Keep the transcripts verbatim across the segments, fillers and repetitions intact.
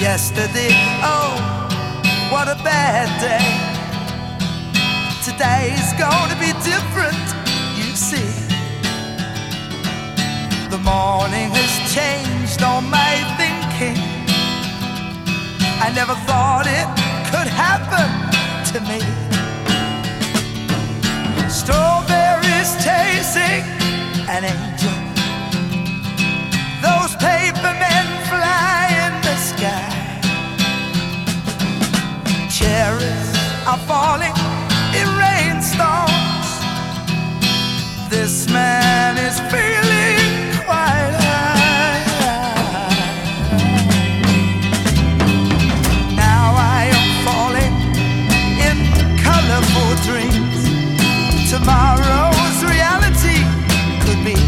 Yesterday, oh, what a bad day. Today's gonna be different, you see. The morning has changed all my thinking. I never thought it could happen to me. Strawberries chasing an angel. Those paper men fly in the sky. Cherries are falling in rainstorms. This man is feeling quite high. Now I am falling in colorful dreams. Tomorrow's reality could be.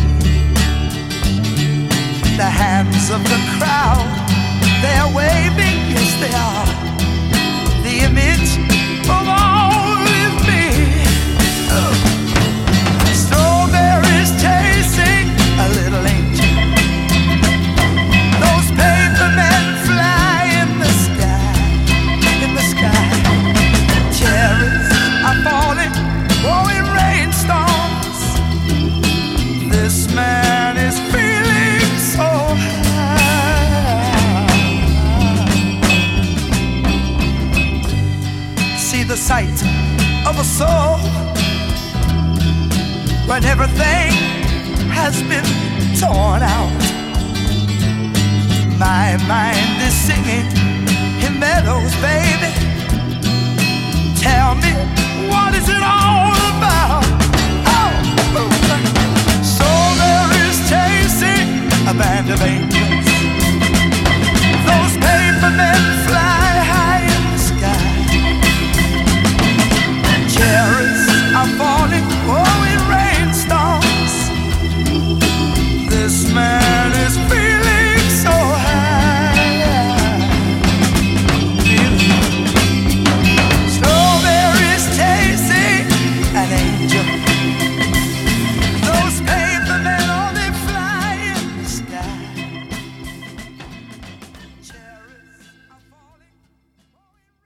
The hands of the crowd, they're waving, yes they are. The image of all is me. Oh. Strawberries chasing a little angel. Those paper men fly in the sky, in the sky. Cherries are falling, oh, in rainstorms. This man is feeling so high. See the sight of a soul when everything has been torn out. My mind is singing in meadows, baby. Tell me, what is it all about? Oh, so there is chasing a band of angels. Those paper men fly high in the sky. Cherries are falling, oh, in rainstorms. This man